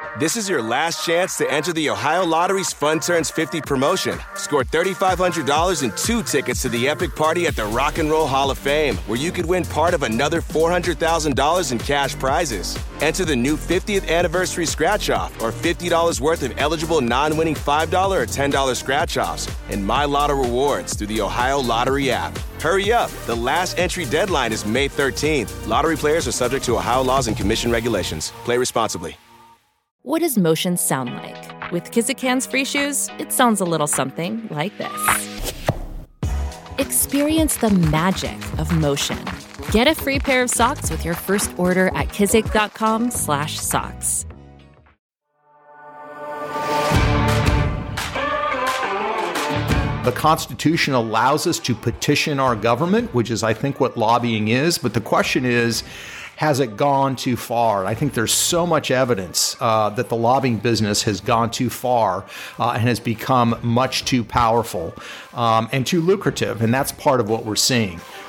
This is your last chance to enter the Ohio Lottery's Fun Turns 50 promotion. Score $3,500 and 2 tickets to the epic party at the Rock and Roll Hall of Fame, where you could win part of another $400,000 in cash prizes. Enter the new 50th anniversary scratch-off or $50 worth of eligible non-winning $5 or $10 scratch-offs and My Lotto rewards through the Ohio Lottery app. Hurry up. The last entry deadline is May 13th. Lottery players are subject to Ohio laws and commission regulations. Play responsibly. What does motion sound like? With Kizikans free shoes, it sounds a little something like this. Experience the magic of motion. Get a free pair of socks with your first order at kizik.com/socks. The Constitution allows us to petition our government, which is, I think, what lobbying is. But the question is, has it gone too far? I think there's so much evidence that the lobbying business has gone too far and has become much too powerful and too lucrative. And that's part of what we're seeing.